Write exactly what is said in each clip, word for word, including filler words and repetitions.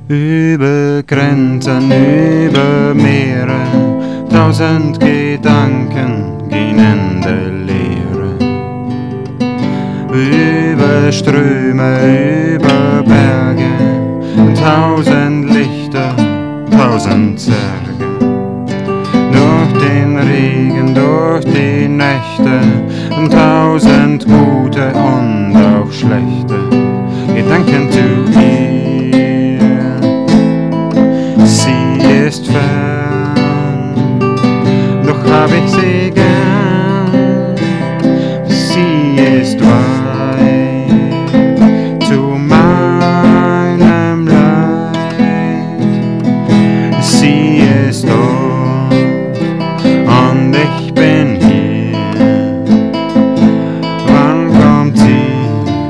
Über Grenzen, über Meere, tausend Gedanken gehen in der Leere. Über Ströme, über Berge, tausend Lichter, tausend Zerge. Durch den Regen, durch die Nächte, tausend gute und auch schlechte Gedanken zu ihr. Sie ist fern, doch hab ich sie gern. Sie ist weit zu meinem Leid. Sie ist dort und ich bin hier. Wann kommt sie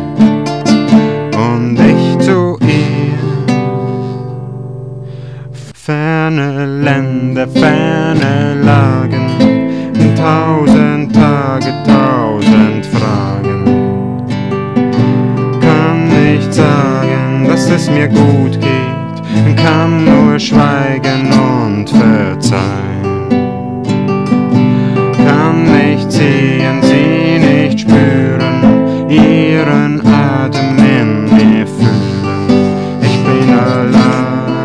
und ich zu ihr? Ferne Länder, ferne Lagen, tausend Tage, tausend Fragen. Kann nicht sagen, dass es mir gut geht, kann nur schweigen und verzeihen. Kann nicht sehen, sie nicht spüren, ihren Atem in mir fühlen. Ich bin allein.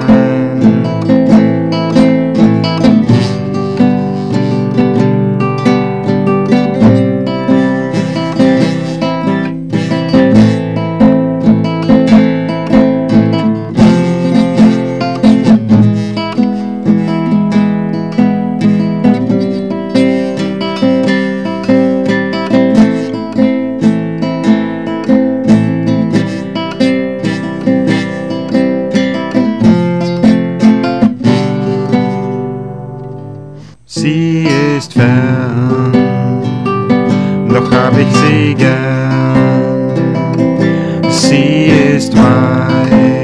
Sie ist fern, doch hab ich sie gern. Sie ist weit